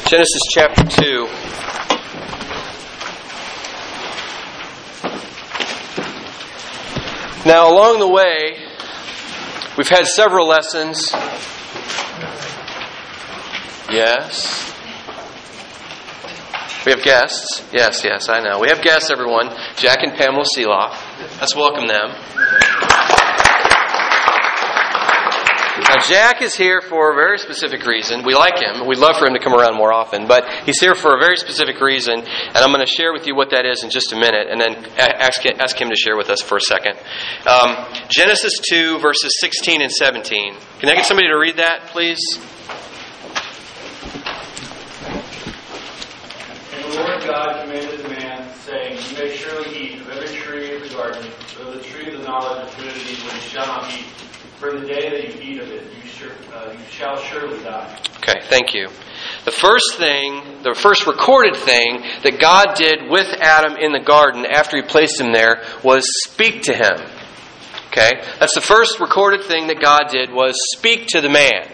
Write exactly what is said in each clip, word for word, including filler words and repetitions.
Genesis chapter two. Now, along the way, we've had several lessons. Yes. We have guests. Yes, yes, I know. We have guests, everyone. Jack and Pamela Seeloff. Let's welcome them. Now, Jack is here for a very specific reason. We like him. We'd love for him to come around more often. But he's here for a very specific reason. And I'm going to share with you what that is in just a minute. And then ask, ask him to share with us for a second. Um, Genesis two, verses sixteen and seventeen. Can I get somebody to read that, please? And the Lord God commanded the man, saying, You may surely eat of every tree of the garden, but of the tree of the knowledge of good and evil you shall not eat. For the day that you eat of it, you, sure, uh, you shall surely die. Okay, thank you. The first thing, the first recorded thing that God did with Adam in the garden after He placed him there was speak to him. Okay, that's the first recorded thing that God did, was speak to the man.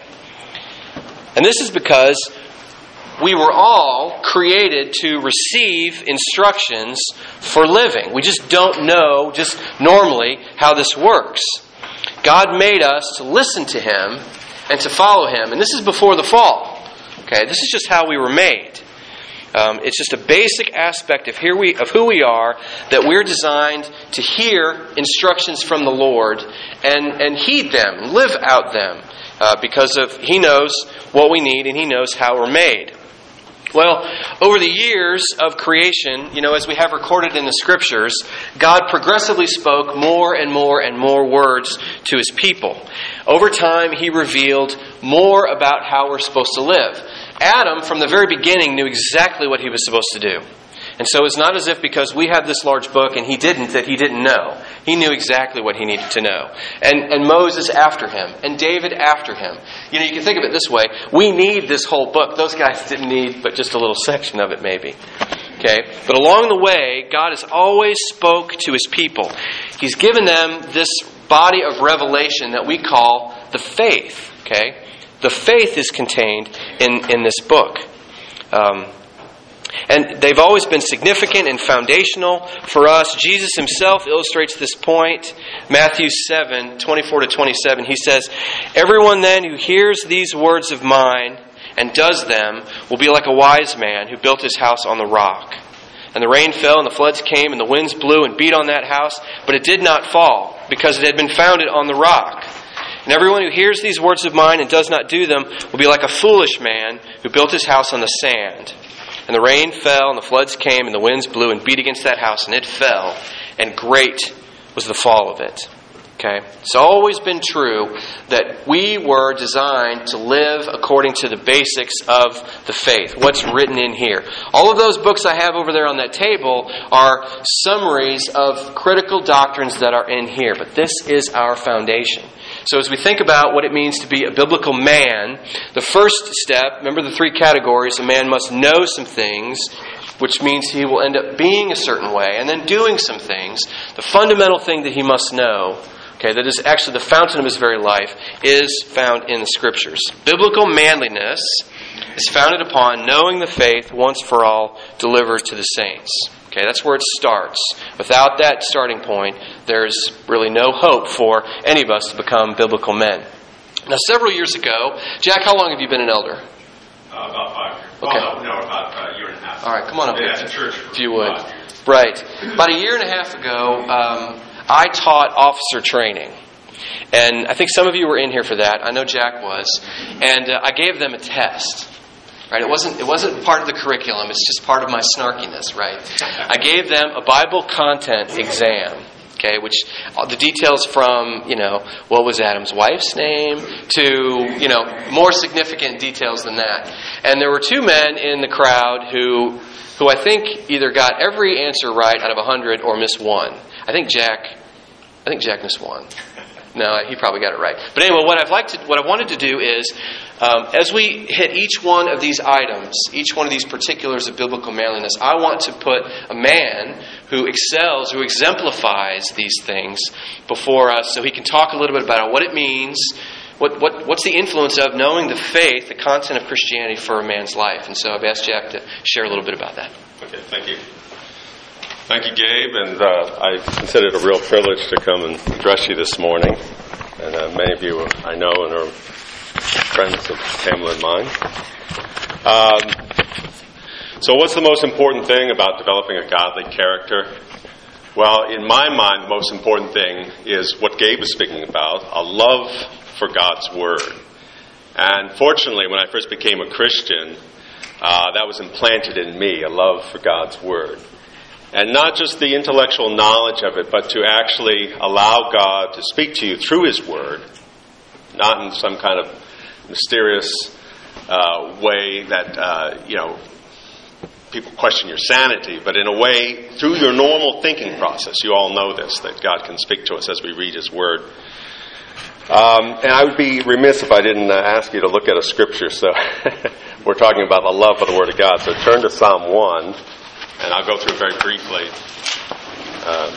And this is because we were all created to receive instructions for living. We just don't know, just normally, how this works. God made us to listen to Him and to follow Him. And this is before the fall. Okay, this is just how we were made. Um, it's just a basic aspect of, here we, of who we are, that we're designed to hear instructions from the Lord and, and heed them, live out them, uh, because of He knows what we need and He knows how we're made. Well, over the years of creation, you know, as we have recorded in the Scriptures, God progressively spoke more and more and more words to His people. Over time, He revealed more about how we're supposed to live. Adam, from the very beginning, knew exactly what he was supposed to do. And so it's not as if because we have this large book and he didn't, that he didn't know. He knew exactly what he needed to know. And, and Moses after him. And David after him. You know, you can think of it this way. We need this whole book. Those guys didn't need but just a little section of it maybe. Okay? But along the way, God has always spoke to His people. He's given them this body of revelation that we call the faith. Okay? The faith is contained in, in this book. Um... And they've always been significant and foundational for us. Jesus Himself illustrates this point. Matthew seven, twenty-four to twenty-seven, He says, Everyone then who hears these words of mine and does them will be like a wise man who built his house on the rock. And the rain fell and the floods came and the winds blew and beat on that house, but it did not fall because it had been founded on the rock. And everyone who hears these words of mine and does not do them will be like a foolish man who built his house on the sand. And the rain fell, and the floods came, and the winds blew and beat against that house, and it fell, and great was the fall of it. Okay? It's always been true that we were designed to live according to the basics of the faith, what's written in here. All of those books I have over there on that table are summaries of critical doctrines that are in here, but this is our foundation. So as we think about what it means to be a biblical man, the first step, remember the three categories, a man must know some things, which means he will end up being a certain way, and then doing some things. The fundamental thing that he must know, okay, that is actually the fountain of his very life, is found in the Scriptures. Biblical manliness is founded upon knowing the faith once for all delivered to the saints. Okay, that's where it starts. Without that starting point, there's really no hope for any of us to become biblical men. Now, several years ago, Jack, how long have you been an elder? Uh, about five years. Okay. Oh, no, no, about a year and a half. All right, come on up. Yeah, at the church if you would. Five years. Right. About a year and a half ago, um, I taught officer training. And I think some of you were in here for that. I know Jack was. And uh, I gave them a test. Right? It wasn't it wasn't part of the curriculum. It's just part of my snarkiness, right? I gave them a Bible content exam, okay, which the details from, you know, what was Adam's wife's name to, you know, more significant details than that. And there were two men in the crowd who who I think either got every answer right out of a hundred or missed one. I think Jack I think Jack missed one. No, he probably got it right. But anyway, what I've liked to, what I wanted to do is, um, as we hit each one of these items, each one of these particulars of biblical manliness, I want to put a man who excels, who exemplifies these things before us, so he can talk a little bit about what it means what, what what's the influence of knowing the faith, the content of Christianity for a man's life? And so I've asked Jack to share a little bit about that. Okay, thank you. Thank you, Gabe, and uh, I consider it a real privilege to come and address you this morning. And uh, many of you I know and are friends of Pamela and mine. Um, so what's the most important thing about developing a godly character? Well, in my mind, the most important thing is what Gabe was speaking about, a love for God's Word. And fortunately, when I first became a Christian, uh, that was implanted in me, a love for God's Word. And not just the intellectual knowledge of it, but to actually allow God to speak to you through His Word, not in some kind of mysterious uh, way that, uh, you know, people question your sanity, but in a way, through your normal thinking process. You all know this, that God can speak to us as we read His Word. Um, and I would be remiss if I didn't uh, ask you to look at a scripture. So we're talking about the love for the Word of God. So turn to Psalm one. And I'll go through it very briefly. Um,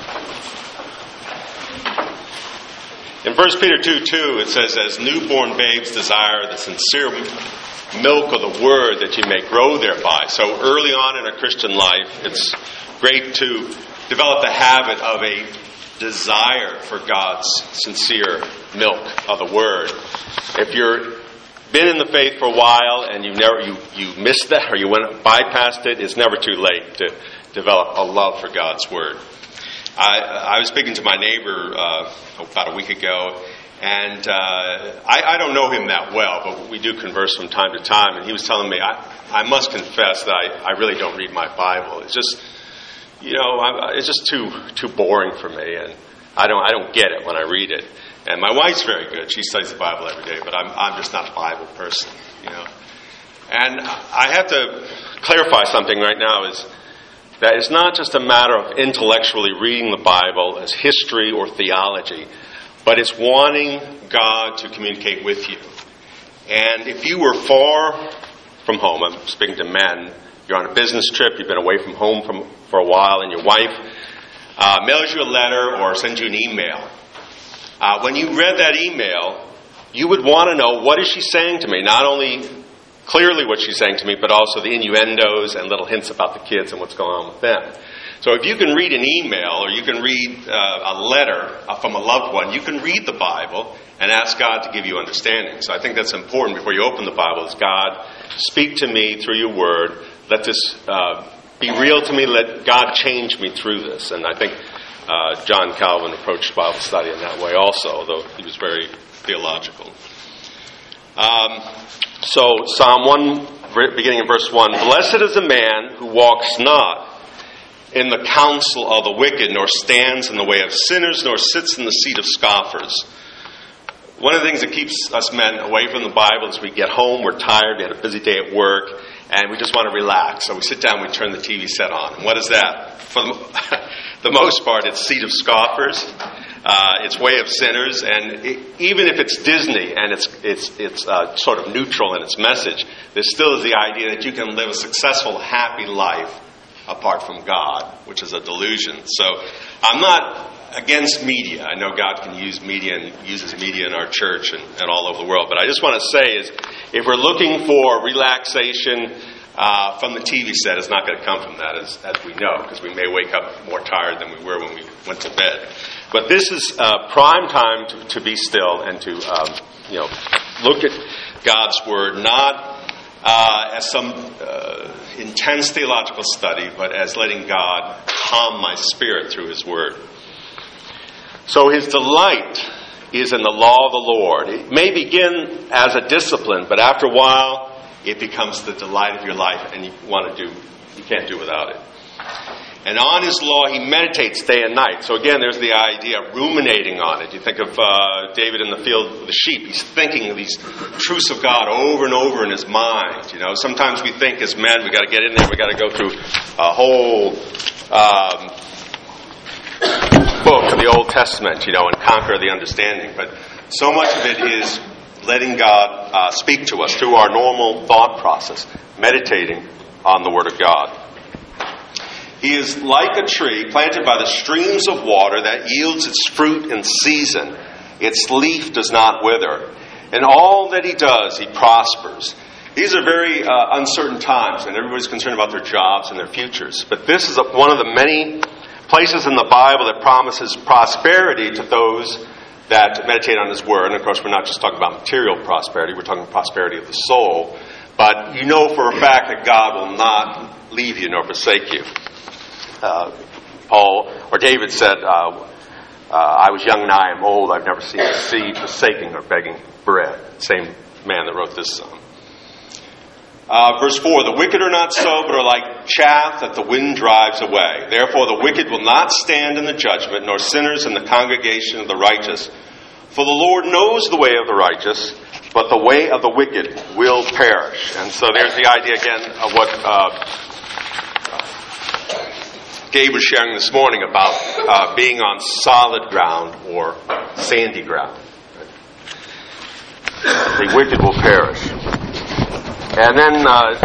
in First Peter two two, it says, as newborn babes desire the sincere milk of the Word that you may grow thereby. So early on in a Christian life, it's great to develop the habit of a desire for God's sincere milk of the Word. If you're been in the faith for a while and you never you, you missed that or you went bypassed it, it's never too late to develop a love for God's Word. I, I was speaking to my neighbor uh, about a week ago, and uh, I, I don't know him that well, but we do converse from time to time, and he was telling me, I, I must confess that I, I really don't read my Bible. It's just, you know, I, it's just too too boring for me, and I don't I don't get it when I read it. And my wife's very good. She studies the Bible every day, but I'm I'm just not a Bible person, you know. And I have to clarify something right now is that it's not just a matter of intellectually reading the Bible as history or theology, but it's wanting God to communicate with you. And if you were far from home, I'm speaking to men, you're on a business trip, you've been away from home from, for a while, and your wife uh, mails you a letter or sends you an email. Uh, when you read that email, you would want to know, what is she saying to me? Not only clearly what she's saying to me, but also the innuendos and little hints about the kids and what's going on with them. So if you can read an email or you can read uh, a letter from a loved one, you can read the Bible and ask God to give you understanding. So I think that's important before you open the Bible is, God, speak to me through your word. Let this uh, be real to me. Let God change me through this. And I think uh, John Calvin approached Bible study in that way also, although he was very theological. Um, so Psalm one, beginning in verse one, blessed is the man who walks not in the counsel of the wicked, nor stands in the way of sinners, nor sits in the seat of scoffers. One of the things that keeps us men away from the Bible is we get home, we're tired, we had a busy day at work, and we just want to relax. So we sit down, we turn the T V set on. And what is that? For the, the most part, it's seat of scoffers. Uh, it's way of sinners, and it, even if it's Disney and it's it's it's uh, sort of neutral in its message, there still is the idea that you can live a successful, happy life apart from God, which is a delusion. So I'm not against media. I know God can use media and uses media in our church and, and all over the world. But I just want to say is, if we're looking for relaxation uh, from the T V set, it's not going to come from that, as, as we know, because we may wake up more tired than we were when we went to bed. But this is uh, prime time to, to be still and to um, you know look at God's Word, not uh, as some uh, intense theological study, but as letting God calm my spirit through His Word. So His delight is in the law of the Lord. It may begin as a discipline, but after a while, it becomes the delight of your life, and you want to do, you can't do without it. And on His law, He meditates day and night. So again, there's the idea of ruminating on it. You think of uh, David in the field with the sheep. He's thinking of these truths of God over and over in his mind. You know, sometimes we think as men, we got to get in there, we got to go through a whole um, book of the Old Testament, you know, and conquer the understanding. But so much of it is letting God uh, speak to us through our normal thought process, meditating on the Word of God. He is like a tree planted by the streams of water that yields its fruit in season. Its leaf does not wither, In all that he does, he prospers. These are very uh, uncertain times, and everybody's concerned about their jobs and their futures. But this is a, one of the many places in the Bible that promises prosperity to those that meditate on His Word. And of course, we're not just talking about material prosperity, we're talking prosperity of the soul. But you know for a fact that God will not leave you nor forsake you. Uh, Paul, or David said, uh, uh, I was young and I am old, I've never seen a seed forsaking or begging bread. Same man that wrote this song. Uh, verse four, the wicked are not so, but are like chaff that the wind drives away. Therefore the wicked will not stand in the judgment, nor sinners in the congregation of the righteous. For the Lord knows the way of the righteous, but the way of the wicked will perish. And so there's the idea again of what uh, Gabe was sharing this morning about uh, being on solid ground or sandy ground. The wicked will perish. And then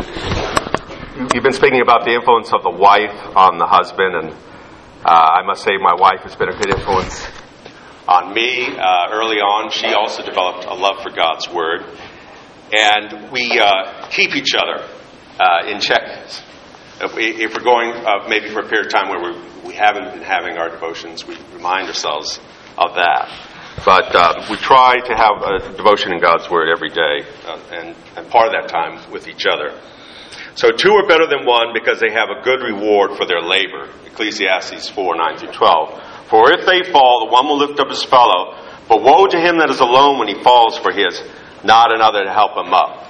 uh, you've been speaking about the influence of the wife on the husband, and uh, I must say my wife has been a good influence on me uh, early on. She also developed a love for God's Word, and we uh, keep each other uh, in check. If, we, if we're going uh, maybe for a period of time where we, we haven't been having our devotions, we remind ourselves of that. But uh, we try to have a devotion in God's Word every day, uh, and, and part of that time with each other. So two are better than one because they have a good reward for their labor. Ecclesiastes four, nine through twelve. For if they fall, the one will lift up his fellow. But woe to him that is alone when he falls, for he has not another to help him up.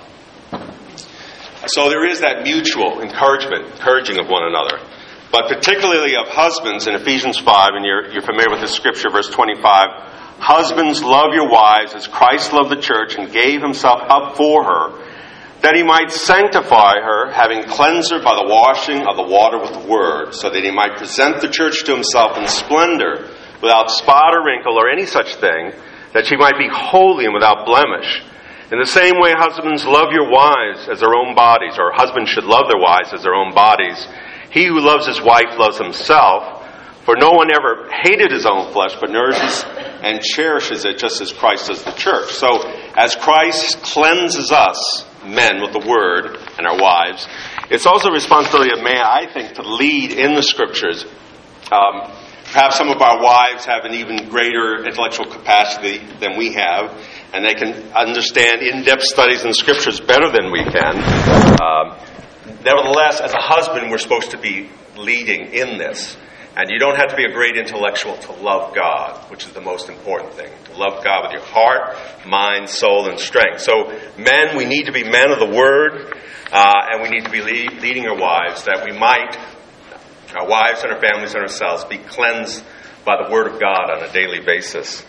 So there is that mutual encouragement, encouraging of one another. But particularly of husbands in Ephesians five, and you're, you're familiar with this scripture, verse twenty-five. Husbands, love your wives as Christ loved the church and gave himself up for her, that he might sanctify her, having cleansed her by the washing of the water with the word, so that he might present the church to himself in splendor, without spot or wrinkle or any such thing, that she might be holy and without blemish. In the same way, husbands, love your wives as their own bodies, or husbands should love their wives as their own bodies. He who loves his wife loves himself, for no one ever hated his own flesh, but nourishes and cherishes it just as Christ does the church. So, as Christ cleanses us, men, with the Word, and our wives, it's also a responsibility of man, I think, to lead in the Scriptures. Um, perhaps some of our wives have an even greater intellectual capacity than we have, and they can understand in-depth studies in the Scriptures better than we can. Um, nevertheless, as a husband, we're supposed to be leading in this. And you don't have to be a great intellectual to love God, which is the most important thing. To love God with your heart, mind, soul, and strength. So, men, we need to be men of the Word, uh, and we need to be lead, leading our wives, that we might, our wives and our families and ourselves, be cleansed by the Word of God on a daily basis.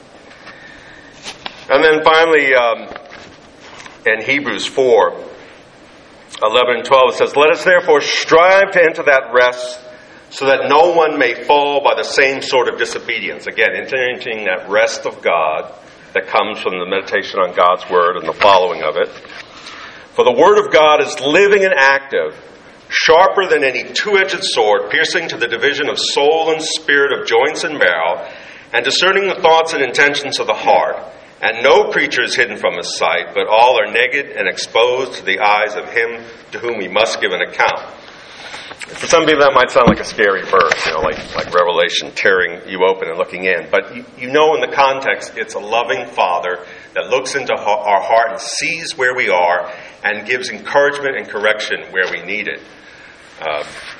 And then finally, um, in Hebrews four, eleven and twelve, it says, let us therefore strive to enter that rest, so that no one may fall by the same sort of disobedience. Again, entering that rest of God that comes from the meditation on God's Word and the following of it. For the Word of God is living and active, sharper than any two-edged sword, piercing to the division of soul and spirit, of joints and marrow, and discerning the thoughts and intentions of the heart. And no creature is hidden from his sight, but all are naked and exposed to the eyes of him to whom he must give an account. For some people that might sound like a scary verse, you know, like, like Revelation tearing you open and looking in. But you, you know in the context, it's a loving Father that looks into our heart and sees where we are and gives encouragement and correction where we need it. Uh,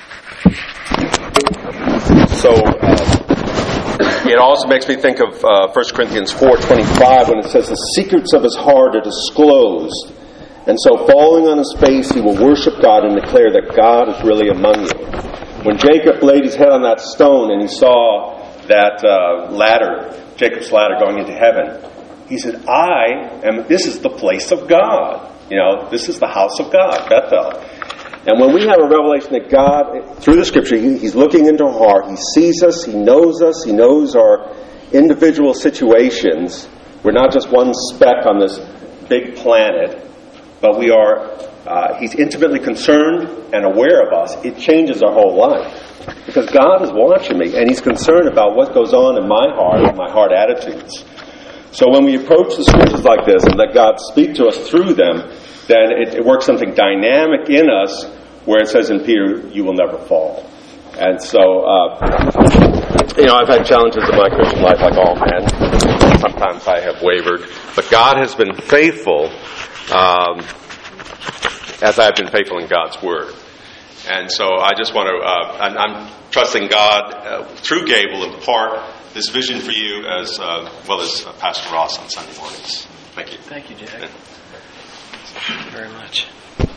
so uh, it also makes me think of uh, First Corinthians four twenty-five when it says, the secrets of his heart are disclosed. And so falling on his face, he will worship God and declare that God is really among you. When Jacob laid his head on that stone and he saw that uh, ladder, Jacob's ladder going into heaven, he said, I am, this is the place of God. You know, this is the house of God, Bethel. And when we have a revelation that God, through the Scripture, he, he's looking into our heart, he sees us, he knows us, he knows our individual situations. We're not just one speck on this big planet. But we are, uh, he's intimately concerned and aware of us. It changes our whole life. Because God is watching me, and he's concerned about what goes on in my heart and my heart attitudes. So when we approach the scriptures like this and let God speak to us through them, then it, it works something dynamic in us where it says in Peter, you will never fall. And so, uh, you know, I've had challenges in my Christian life like all men. Sometimes I have wavered. But God has been faithful um, as I have been faithful in God's Word. And so I just want to, uh, I'm, I'm trusting God uh, through Gable in part this vision for you as uh, well as uh, Pastor Ross on Sunday mornings. Thank you. Thank you, Jack. Thank you very much.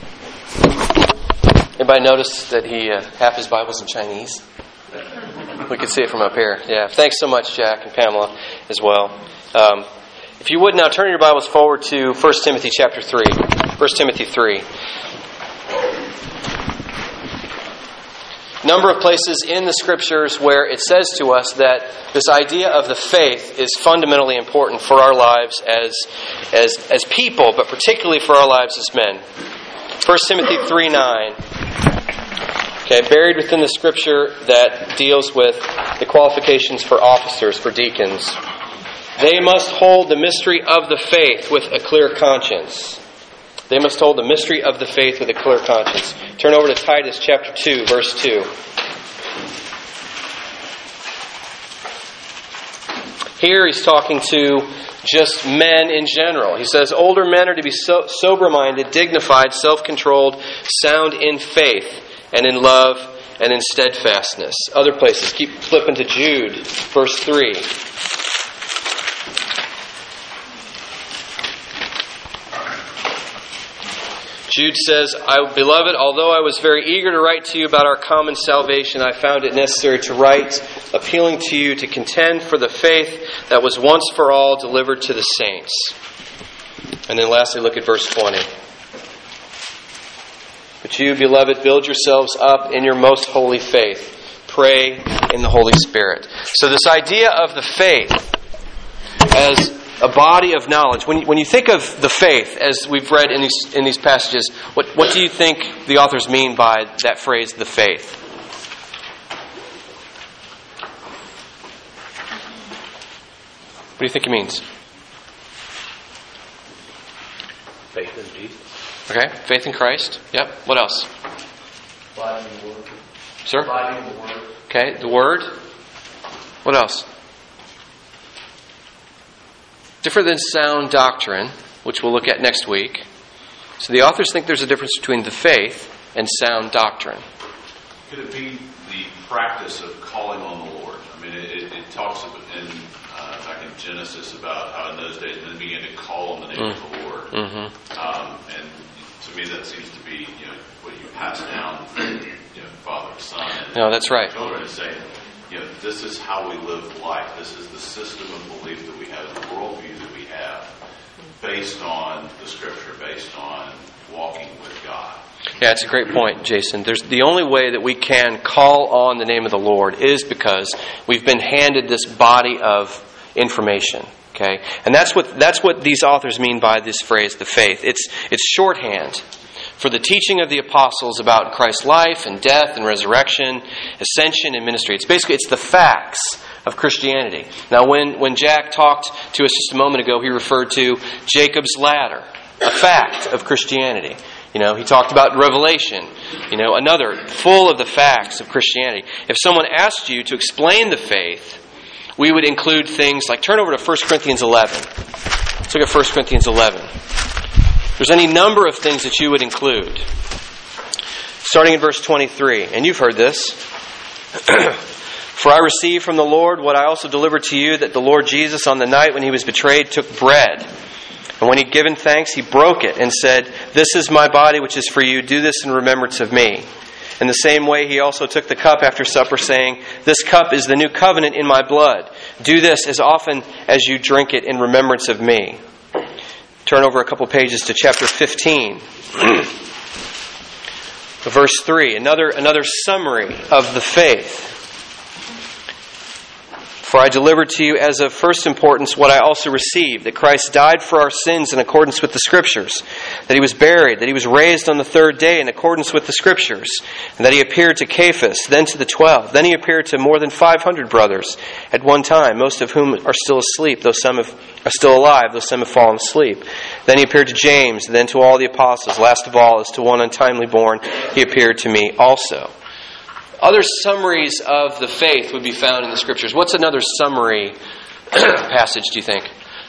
Anybody notice that he uh, half his Bible's in Chinese? We can see it from up here. Yeah. Thanks so much, Jack and Pamela, as well. Um, if you would now turn your Bibles forward to First Timothy chapter three. First Timothy three. Number of places in the Scriptures where it says to us that this idea of the faith is fundamentally important for our lives as as as people, but particularly for our lives as men. First Timothy three nine. Okay, buried within the Scripture that deals with the qualifications for officers, for deacons. They must hold the mystery of the faith with a clear conscience. They must hold the mystery of the faith with a clear conscience. Turn over to Titus chapter two, verse two. Here he's talking to just men in general. He says, older men are to be so, sober-minded, dignified, self-controlled, sound in faith, and in love, and in steadfastness. Other places. Keep flipping to Jude, verse three. Jude says, I, Beloved, although I was very eager to write to you about our common salvation, I found it necessary to write, appealing to you to contend for the faith that was once for all delivered to the saints. And then lastly, look at verse twenty. But you, beloved, build yourselves up in your most holy faith. Pray in the Holy Spirit. So this idea of the faith as a body of knowledge. When you, when you think of the faith, as we've read in these in these passages, what, what do you think the authors mean by that phrase, the faith? What do you think it means? Faith in Jesus. Okay, faith in Christ. Yep. What else? Abiding in the Word. Sir? Abiding in the Word. Okay, the Word. What else? Different than sound doctrine, which we'll look at next week. So the authors think there's a difference between the faith and sound doctrine. Could it be the practice of calling on the Lord? I mean, it, it, it talks in, uh, back in Genesis about how in those days men began to call on the name mm. of the Lord. Mm-hmm. Um, and to me, that seems to be, you know, what you pass down from, you know, father to son. And no, that's right. Children to say, you know, this is how we live life. This is the system of belief that we have, the worldview that we have, based on the Scripture, based on walking with God. Yeah, it's a great point, Jason. There's the only way that we can call on the name of the Lord is because we've been handed this body of information. Okay, and that's what that's what these authors mean by this phrase, the faith. It's it's shorthand for the teaching of the apostles about Christ's life and death and resurrection, ascension and ministry. It's basically it's the facts of Christianity. Now, when when Jack talked to us just a moment ago, he referred to Jacob's ladder, a fact of Christianity. You know, he talked about Revelation, you know, another full of the facts of Christianity. If someone asked you to explain the faith, we would include things like, turn over to First Corinthians eleven. Let's look at First Corinthians eleven. There's any number of things that you would include. Starting in verse twenty-three, and you've heard this. For I received from the Lord what I also delivered to you, that the Lord Jesus on the night when he was betrayed took bread. And when he had given thanks, he broke it and said, This is my body which is for you. Do this in remembrance of me. In the same way, he also took the cup after supper, saying, This cup is the new covenant in my blood. Do this as often as you drink it in remembrance of me. Turn over a couple pages to chapter fifteen. Verse three, another, another summary of the faith. For I delivered to you as of first importance what I also received, that Christ died for our sins in accordance with the Scriptures, that He was buried, that He was raised on the third day in accordance with the Scriptures, and that He appeared to Cephas, then to the twelve. Then He appeared to more than five hundred brothers at one time, most of whom are still asleep, though some have, are still alive, though some have fallen asleep. Then He appeared to James, then to all the apostles. Last of all, as to one untimely born, He appeared to me also. Other summaries of the faith would be found in the Scriptures. What's another summary passage, do you think?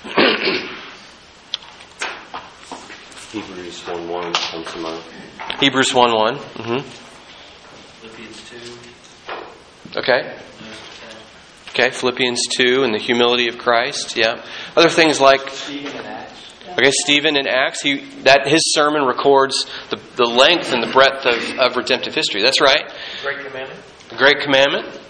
Hebrews one one comes to mind. Hebrews one one. Mm-hmm. Philippians two. Okay. Okay, Philippians two and the humility of Christ. Yeah. Other things like Stephen and Acts. Okay, Stephen in Acts, he, that his sermon records the, the length and the breadth of, of redemptive history. That's right. Great Commandment. The Great Commandment.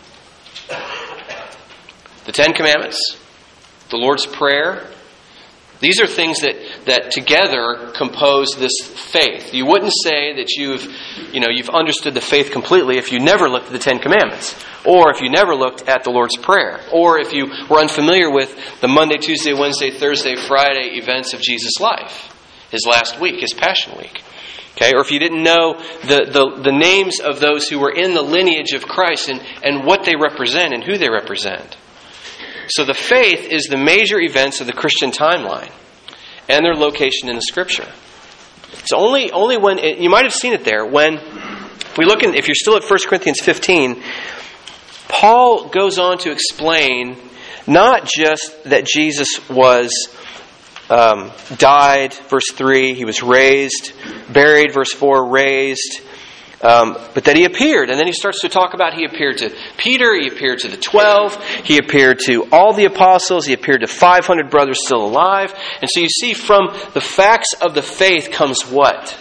The Ten Commandments. The Lord's Prayer. These are things that, that together compose this faith. You wouldn't say that you've, you know, you've understood the faith completely if you never looked at the Ten Commandments, or if you never looked at the Lord's Prayer, or if you were unfamiliar with the Monday, Tuesday, Wednesday, Thursday, Friday events of Jesus' life, His last week, His Passion Week. Okay, or if you didn't know the, the, the names of those who were in the lineage of Christ and, and what they represent and who they represent. So the faith is the major events of the Christian timeline and their location in the Scripture. It's only only when it, you might have seen it there when if we look in, if you're still at First Corinthians fifteen, Paul goes on to explain not just that Jesus was um, died, verse three, He was raised, buried, verse four, raised. Um, but that He appeared, and then he starts to talk about He appeared to Peter, He appeared to the twelve, He appeared to all the apostles, He appeared to five hundred brothers still alive. And so you see from the facts of the faith comes what?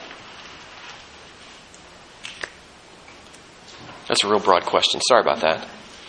That's a real broad question. Sorry about that.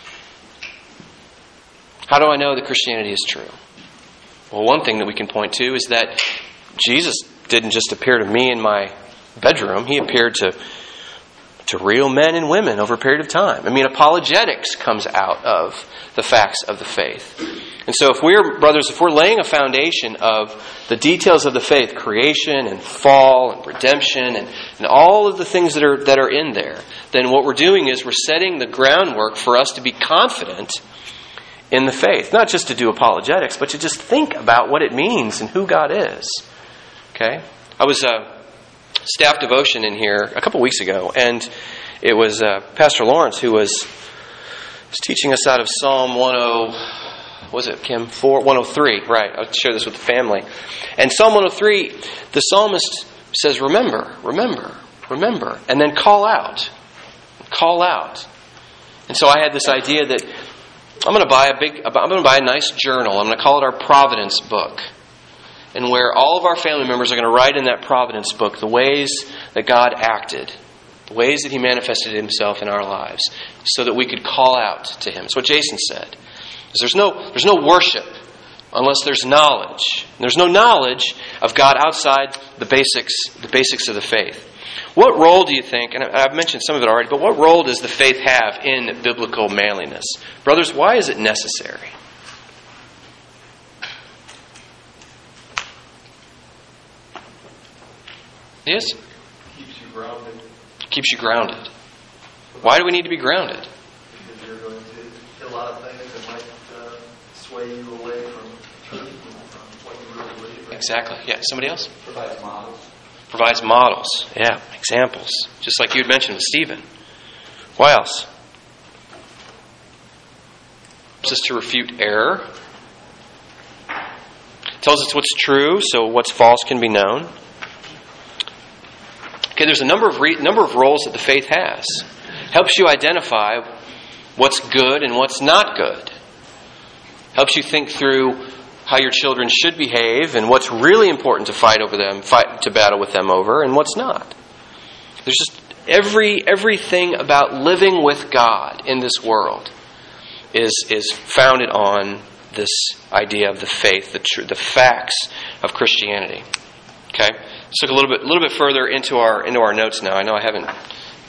How do I know that Christianity is true? Well, one thing that we can point to is that Jesus didn't just appear to me in my bedroom. He appeared to to real men and women over a period of time. I mean, apologetics comes out of the facts of the faith. And so if we're, brothers, if we're laying a foundation of the details of the faith, creation and fall and redemption and, and all of the things that are that are in there, then what we're doing is we're setting the groundwork for us to be confident in the faith. Not just to do apologetics, but to just think about what it means and who God is. Okay? I was... Uh, staff devotion in here a couple weeks ago, and it was uh, Pastor Lawrence who was, was teaching us out of Psalm one oh, was it Kim four one oh three? Right, I'll share this with the family. And Psalm one oh three, the psalmist says, "Remember, remember, remember," and then call out, call out. And so I had this idea that I'm going to buy a big, I'm going to buy a nice journal. I'm going to call it our Providence book. And where all of our family members are going to write in that Providence book the ways that God acted, the ways that He manifested Himself in our lives, so that we could call out to Him. That's what Jason said. There's no, there's no worship unless there's knowledge. There's no knowledge of God outside the basics, the basics of the faith. What role do you think, and I've mentioned some of it already, but what role does the faith have in biblical manliness? Brothers, why is it necessary? Yes? Keeps you grounded. Keeps you grounded. Why do we need to be grounded? Because you're going to hit a lot of things that might uh, sway you away from, from what you really believe. Right? Exactly. Yeah. Somebody else? Provides models. Provides models. Yeah. Examples. Just like you had mentioned with Stephen. Why else? Helps us to refute error. Tells us what's true, so what's false can be known. Okay, there's a number of re- number of roles that the faith has. Helps you identify what's good and what's not good. Helps you think through how your children should behave and what's really important to fight over them, fight to battle with them over, and what's not. There's just every everything about living with God in this world is is founded on this idea of the faith, the tr- the facts of Christianity. Okay. Let's look a little bit, a little bit further into our into our notes now. I know I haven't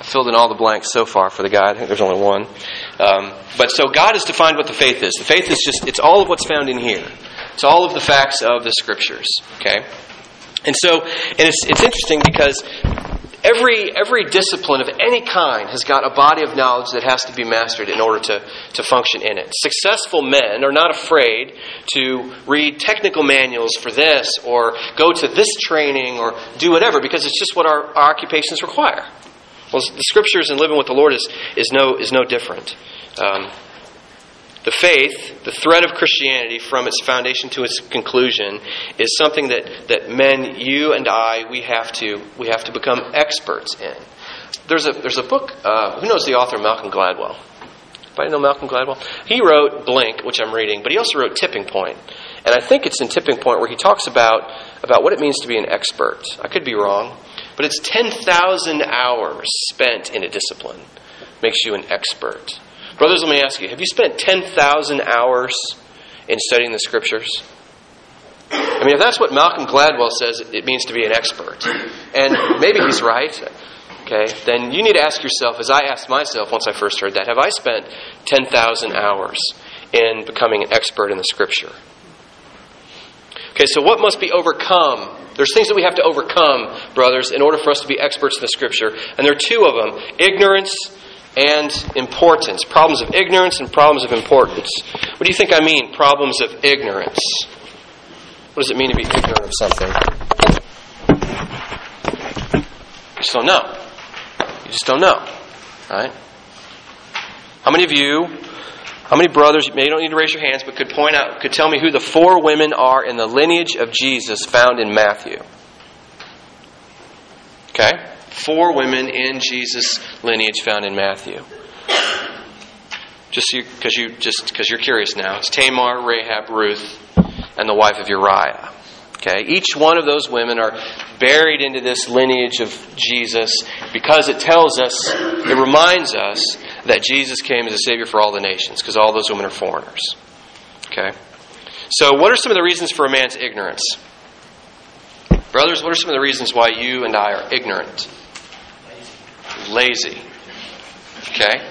I filled in all the blanks so far for the guide. I think there's only one. Um, but so God has defined what the faith is. The faith is just, it's all of what's found in here. It's all of the facts of the Scriptures. Okay? And so, and it's it's interesting because every every discipline of any kind has got a body of knowledge that has to be mastered in order to, to function in it. Successful men are not afraid to read technical manuals for this or go to this training or do whatever because it's just what our, our occupations require. Well, the Scriptures and living with the Lord is, is no is no different. Um, the faith, the thread of Christianity from its foundation to its conclusion, is something that, that men, you and I, we have to we have to become experts in. There's a there's a book. Uh, who knows the author Malcolm Gladwell? Anybody know Malcolm Gladwell? He wrote Blink, which I'm reading, but he also wrote Tipping Point, and I think it's in Tipping Point where he talks about about what it means to be an expert. I could be wrong. But it's ten thousand hours spent in a discipline makes you an expert. Brothers, let me ask you, have you spent ten thousand hours in studying the Scriptures? I mean, if that's what Malcolm Gladwell says it means to be an expert, and maybe he's right, okay, then you need to ask yourself, as I asked myself once I first heard that, have I spent ten thousand hours in becoming an expert in the Scripture? Okay, so what must be overcome? There's things that we have to overcome, brothers, in order for us to be experts in the Scripture. And there are two of them, ignorance and importance. Problems of ignorance and problems of importance. What do you think I mean, problems of ignorance? What does it mean to be ignorant of something? You just don't know. You just don't know. Right? How many of you, how many brothers, you don't need to raise your hands, but could point out, could tell me who the four women are in the lineage of Jesus found in Matthew? Okay? Four women in Jesus' lineage found in Matthew. Just because you, you just because you're curious now. It's Tamar, Rahab, Ruth, and the wife of Uriah. Okay? Each one of those women are buried into this lineage of Jesus because it tells us, it reminds us that Jesus came as a Savior for all the nations, because all those women are foreigners. Okay? So what are some of the reasons for a man's ignorance? Brothers, what are some of the reasons why you and I are ignorant? Lazy. Okay?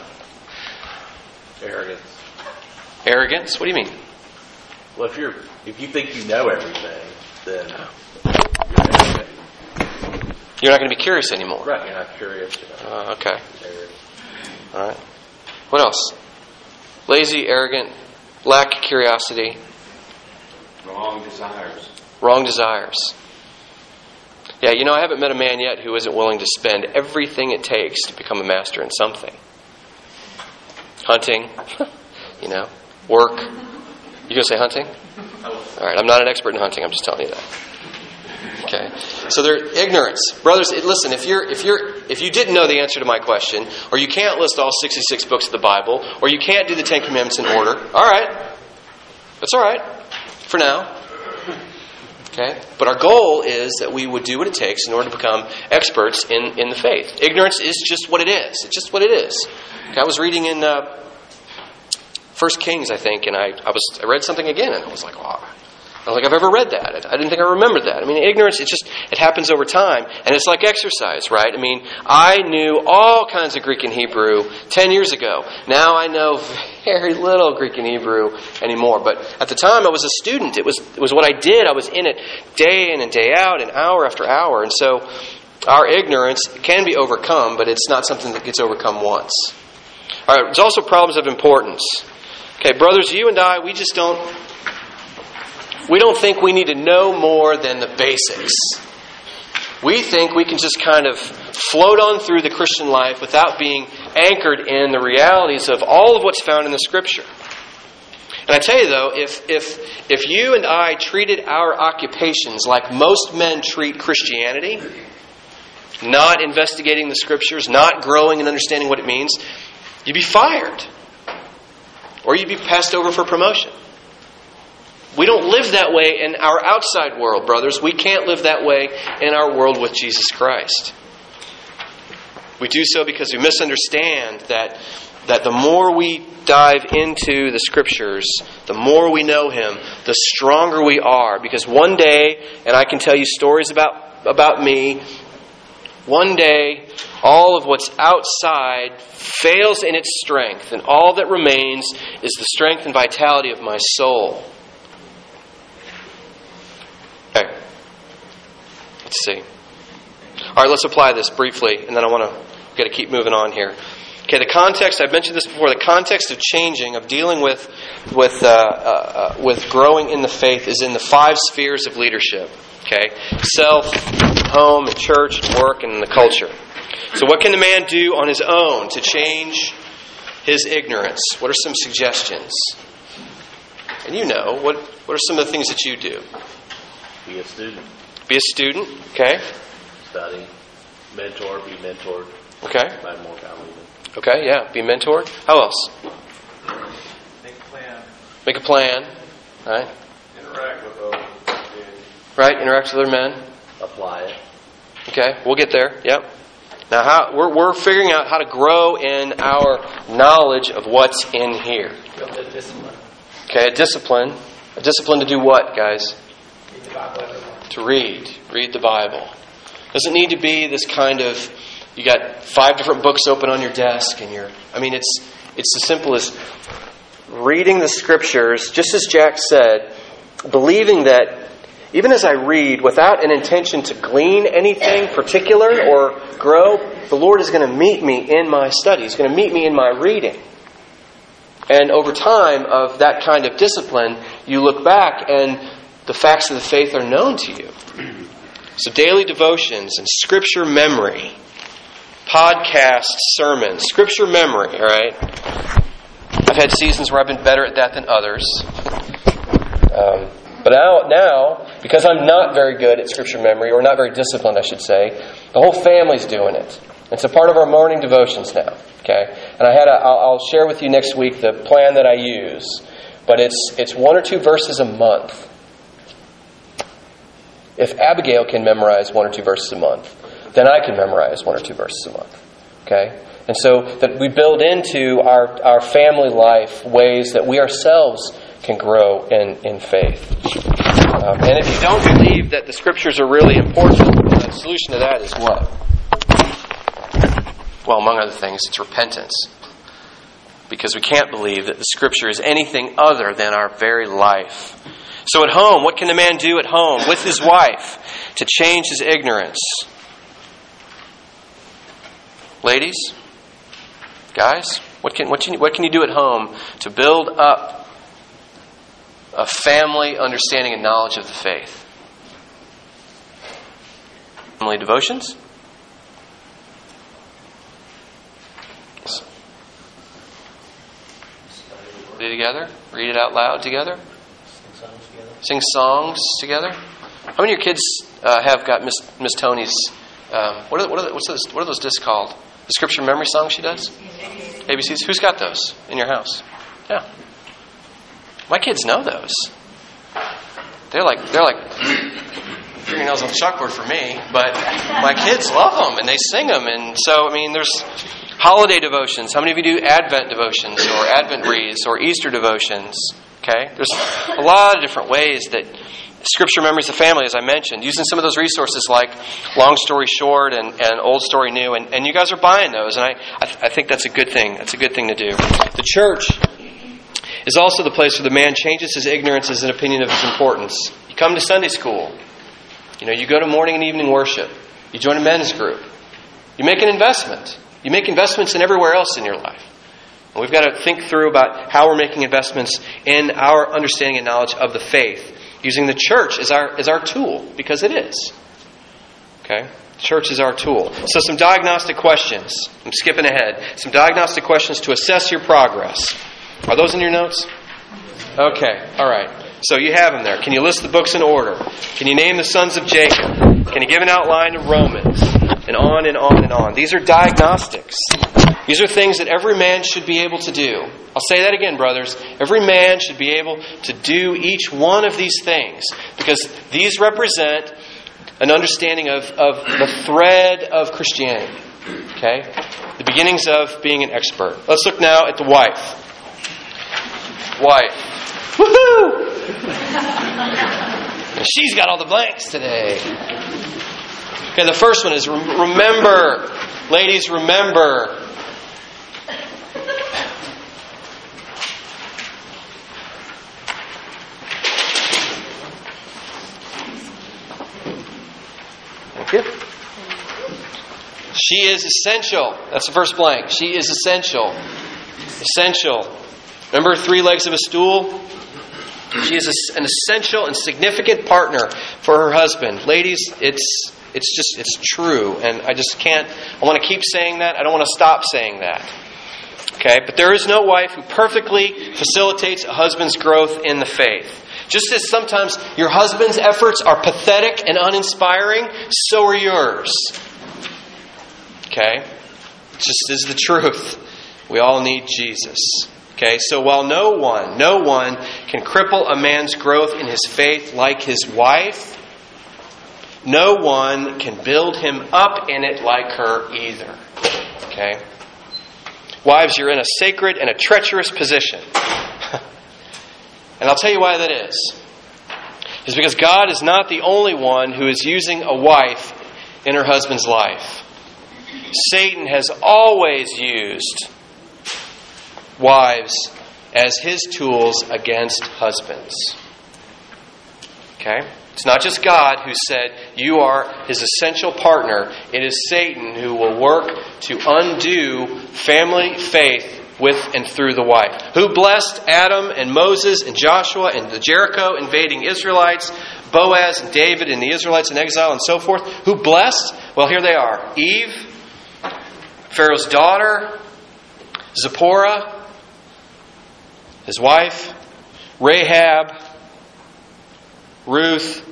Arrogance. Arrogance? What do you mean? Well, if you're if you think you know everything, then you're arrogant. You're not going to be curious anymore. Right, you're not curious. You know. Uh, okay. All right. What else? Lazy, arrogant, lack curiosity. Wrong desires. Wrong desires. Yeah, you know, I haven't met a man yet who isn't willing to spend everything it takes to become a master in something. Hunting, you know, work. You going to say hunting? All right, I'm not an expert in hunting. I'm just telling you that. Okay. So they're ignorance. Brothers, listen, if you're if you're if you didn't know the answer to my question, or you can't list all sixty-six books of the Bible, or you can't do the Ten Commandments in order, all right. That's all right. For now. Okay? But our goal is that we would do what it takes in order to become experts in, in the faith. Ignorance is just what it is. It's just what it is. Okay, I was reading in uh, First Kings, I think, and I, I was I read something again, and I was like, wow. I don't think I've ever read that. I didn't think I remembered that. I mean, ignorance, it just, it happens over time. And it's like exercise, right? I mean, I knew all kinds of Greek and Hebrew ten years ago. Now I know very little Greek and Hebrew anymore. But at the time I was a student. It was, it was what I did. I was in it day in and day out and hour after hour. And so our ignorance can be overcome, but it's not something that gets overcome once. All right, there's also problems of importance. Okay, brothers, you and I, we just don't... We don't think we need to know more than the basics. We think we can just kind of float on through the Christian life without being anchored in the realities of all of what's found in the Scripture. And I tell you though, if if if you and I treated our occupations like most men treat Christianity, not investigating the Scriptures, not growing and understanding what it means, you'd be fired. Or you'd be passed over for promotion. We don't live that way in our outside world, brothers. We can't live that way in our world with Jesus Christ. We do so because we misunderstand that, that the more we dive into the Scriptures, the more we know Him, the stronger we are. Because one day, and I can tell you stories about, about me, One day, all of what's outside fails in its strength, and all that remains is the strength and vitality of my soul. Okay. Let's see. All right, let's apply this briefly, and then I want to got to keep moving on here. Okay, the context, I've mentioned this before, the context of changing, of dealing with with uh, uh, with growing in the faith is in the five spheres of leadership. Okay? Self, home, and church, and work, and the culture. So what can a man do on his own to change his ignorance? What are some suggestions? And you know, what what are some of the things that you do? Be a student. Be a student, okay? Study. Mentor. Be mentored. Okay. By more valuable. Okay, yeah. Be mentored. How else? Make a plan. Make a plan. Right? Interact with others. Right? Interact with other men. Apply it. Okay, we'll get there. Yep. Now, how we're we're figuring out how to grow in our knowledge of what's in here. A discipline. Okay, a discipline. A discipline to do what, guys? Read the Bible every morning. To read. Read the Bible. Doesn't need to be this kind of, you got five different books open on your desk and you're, I mean, it's it's as simple as reading the Scriptures, just as Jack said, believing that even as I read, without an intention to glean anything particular or grow, the Lord is going to meet me in my study. He's going to meet me in my reading. And over time of that kind of discipline, you look back and the facts of the faith are known to you. So daily devotions and Scripture memory, podcast sermons, Scripture memory, all right? I've had seasons where I've been better at that than others. Um, but now, now, because I'm not very good at Scripture memory, or not very disciplined, I should say, the whole family's doing it. It's a part of our morning devotions now. Okay, and I had a, I'll, I'll share with you next week the plan that I use, but it's it's one or two verses a month. If Abigail can memorize one or two verses a month, then I can memorize one or two verses a month. Okay, and so that we build into our our family life ways that we ourselves can grow in in faith. Um, and if you don't believe that the Scriptures are really important, the solution to that is what? Well, among other things, it's repentance. Because we can't believe that the Scripture is anything other than our very life. So at home, what can a man do at home with his wife to change his ignorance? Ladies? Guys? What can, what, you, what can you do at home to build up a family understanding and knowledge of the faith? Family devotions? Together, read it out loud together, sing songs together. How many of your kids uh, have got Miss Miss Tony's? Um, what are what are the, what's those, what are those discs called? The Scripture memory songs she does. A B Cs. Who's got those in your house? Yeah, my kids know those. They're like they're like fingernails on the chalkboard for me, but my kids love them and they sing them. And so I mean, there's holiday devotions. How many of you do Advent devotions or Advent wreaths or Easter devotions? Okay, there's a lot of different ways that Scripture memories of family, as I mentioned, using some of those resources like Long Story Short and, and Old Story New, and, and you guys are buying those, and I, I, th- I think that's a good thing. That's a good thing to do. The church is also the place where the man changes his ignorance as an opinion of his importance. You come to Sunday school. You know, you go to morning and evening worship. You join a men's group. You make an investment. You make investments in everywhere else in your life. And we've got to think through about how we're making investments in our understanding and knowledge of the faith, using the church as our as our tool, because it is. Okay? Church is our tool. So some diagnostic questions. I'm skipping ahead. Some diagnostic questions to assess your progress. Are those in your notes? Okay. All right. So you have them there. Can you list the books in order? Can you name the sons of Jacob? Can you give an outline of Romans? And on and on and on. These are diagnostics. These are things that every man should be able to do. I'll say that again, brothers. Every man should be able to do each one of these things, because these represent an understanding of, of the thread of Christianity. Okay? The beginnings of being an expert. Let's look now at the wife. Wife. Woohoo! She's got all the blanks today. Okay, the first one is remember. Ladies, remember. Thank you. She is essential. That's the first blank. She is essential. Essential. Remember three legs of a stool? She is a, an essential and significant partner for her husband. Ladies, it's it's just it's true, and I just can't. I want to keep saying that. I don't want to stop saying that. Okay, but there is no wife who perfectly facilitates a husband's growth in the faith. Just as sometimes your husband's efforts are pathetic and uninspiring, so are yours. Okay, it just is the truth. We all need Jesus. Okay, so while no one, no one can cripple a man's growth in his faith like his wife, no one can build him up in it like her either. Okay? Wives, you're in a sacred and a treacherous position. And I'll tell you why that is. It's because God is not the only one who is using a wife in her husband's life. Satan has always used wives as his tools against husbands. Okay? It's not just God who said, you are his essential partner. It is Satan who will work to undo family faith with and through the wife. Who blessed Adam and Moses and Joshua and the Jericho invading Israelites, Boaz and David and the Israelites in exile and so forth? Who blessed? Well, here they are. Eve, Pharaoh's daughter, Zipporah, his wife, Rahab, Ruth,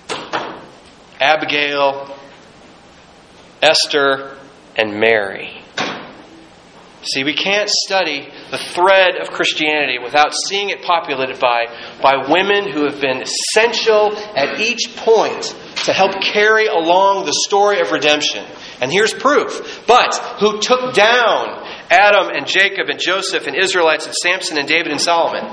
Abigail, Esther, and Mary. See, we can't study the thread of Christianity without seeing it populated by, by women who have been essential at each point to help carry along the story of redemption. And here's proof. But who took down Adam and Jacob and Joseph and Israelites and Samson and David and Solomon?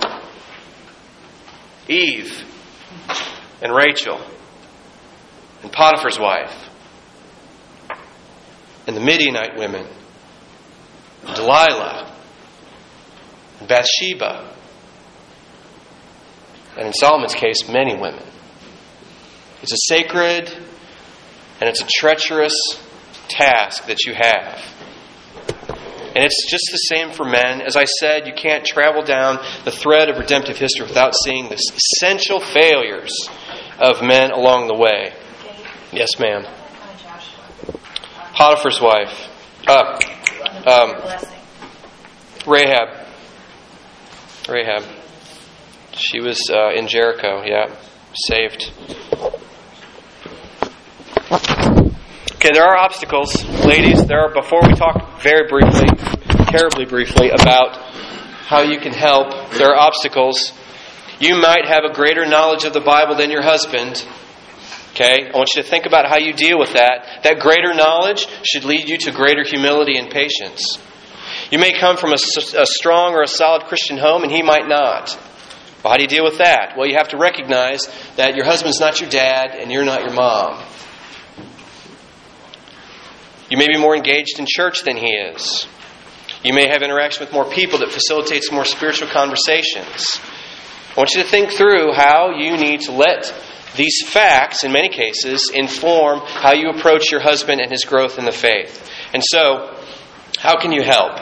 Eve and Rachel and Potiphar's wife and the Midianite women, Delilah and Bathsheba, and in Solomon's case, many women. It's a sacred and it's a treacherous task that you have. And it's just the same for men. As I said, you can't travel down the thread of redemptive history without seeing the essential failures of men along the way. Yes, ma'am. Potiphar's wife. Uh, um, Rahab. Rahab. She was uh, in Jericho, yeah. Saved. Okay, there are obstacles. Ladies, there are, before we talk very briefly, terribly briefly, about how you can help, there are obstacles. You might have a greater knowledge of the Bible than your husband. Okay, I want you to think about how you deal with that. That greater knowledge should lead you to greater humility and patience. You may come from a, a strong or a solid Christian home, and he might not. Well, how do you deal with that? Well, you have to recognize that your husband's not your dad, and you're not your mom. You may be more engaged in church than he is. You may have interaction with more people that facilitates more spiritual conversations. I want you to think through how you need to let these facts, in many cases, inform how you approach your husband and his growth in the faith. And so, how can you help?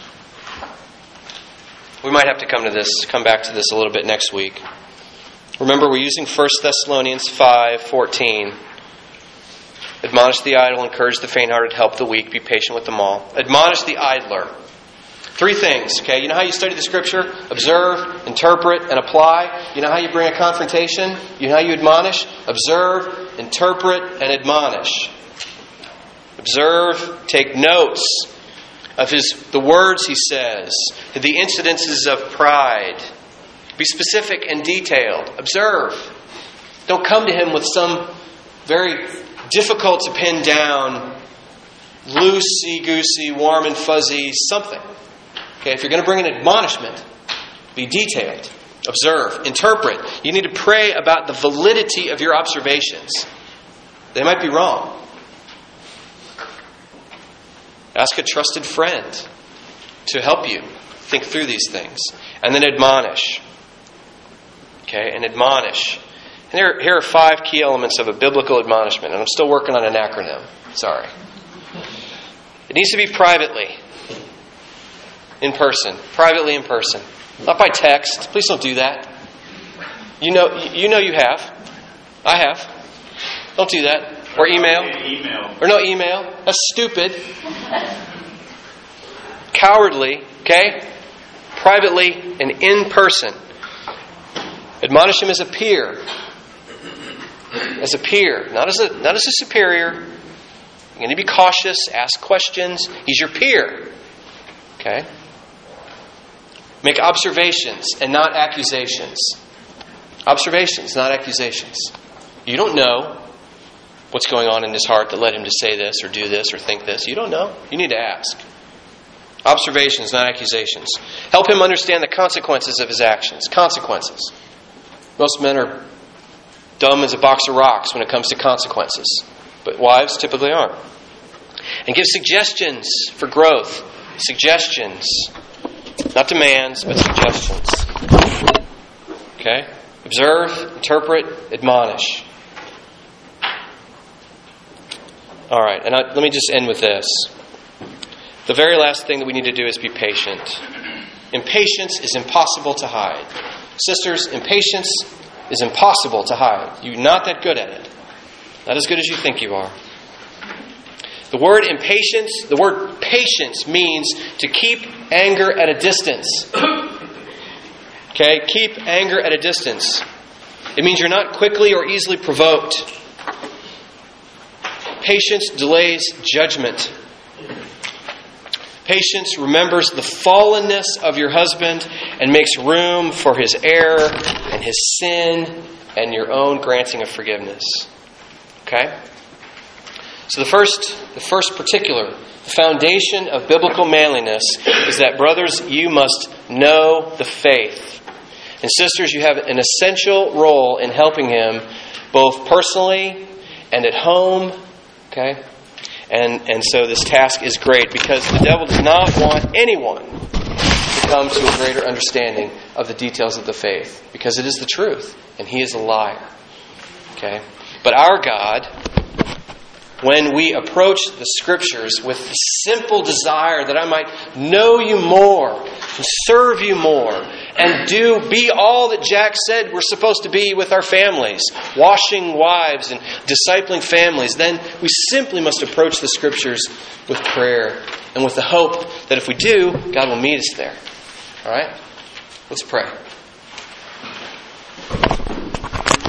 We might have to come to this, come back to this a little bit next week. Remember, we're using First Thessalonians five fourteen. Admonish the idle, encourage the faint-hearted, help the weak, be patient with them all. Admonish the idler. Three things, okay? You know how you study the Scripture? Observe, interpret, and apply. You know how you bring a confrontation? You know how you admonish? Observe, interpret, and admonish. Observe, take notes of his the words he says, the incidences of pride. Be specific and detailed. Observe. Don't come to him with some very difficult to pin down, loosey-goosey, warm and fuzzy something. Okay, if you're going to bring an admonishment, be detailed. Observe. Interpret. You need to pray about the validity of your observations. They might be wrong. Ask a trusted friend to help you think through these things. And then admonish. Okay, and admonish. And here, here are five key elements of a biblical admonishment. And I'm still working on an acronym. Sorry. It needs to be privately. In person. Privately in person. Not by text. Please don't do that. You know you know you have. I have. Don't do that. Or email. Email. Or no email. That's stupid. Cowardly. Okay? Privately and in person. Admonish him as a peer. As a peer. Not as a not as a superior. You're going to be cautious. Ask questions. He's your peer. Okay? Make observations and not accusations. Observations, not accusations. You don't know what's going on in his heart that led him to say this or do this or think this. You don't know. You need to ask. Observations, not accusations. Help him understand the consequences of his actions. Consequences. Most men are dumb as a box of rocks when it comes to consequences. But wives typically aren't. And give suggestions for growth. Suggestions. Not demands, but suggestions. Okay? Observe, interpret, admonish. All right, and I, let me just end with this. The very last thing that we need to do is be patient. Impatience is impossible to hide. Sisters, impatience is impossible to hide. You're not that good at it. Not as good as you think you are. The word impatience, the word patience means to keep anger at a distance. Okay? Keep anger at a distance. It means you're not quickly or easily provoked. Patience delays judgment. Patience remembers the fallenness of your husband and makes room for his error and his sin and your own granting of forgiveness. Okay? So the first, the first particular, the foundation of biblical manliness is that, brothers, you must know the faith. And sisters, you have an essential role in helping him both personally and at home. Okay? And, and so this task is great because the devil does not want anyone to come to a greater understanding of the details of the faith. Because it is the truth. And he is a liar. Okay? But our God, when we approach the Scriptures with the simple desire that I might know you more, and serve you more, and do be all that Jack said we're supposed to be with our families, washing wives and discipling families, then we simply must approach the Scriptures with prayer and with the hope that if we do, God will meet us there. All right? Let's pray.